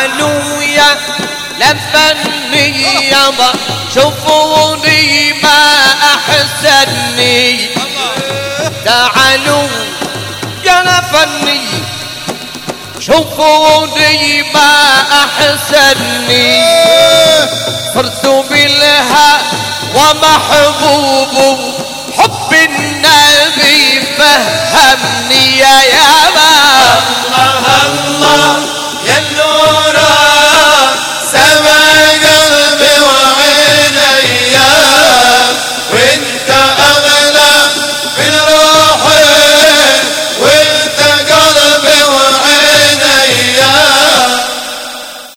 تعالوا يا لفني يابا شوفوني ما أحسني تعالوا يا لفني شوفوني ما أحسني صرت بالها ومحبوب حب النبي فهمني يا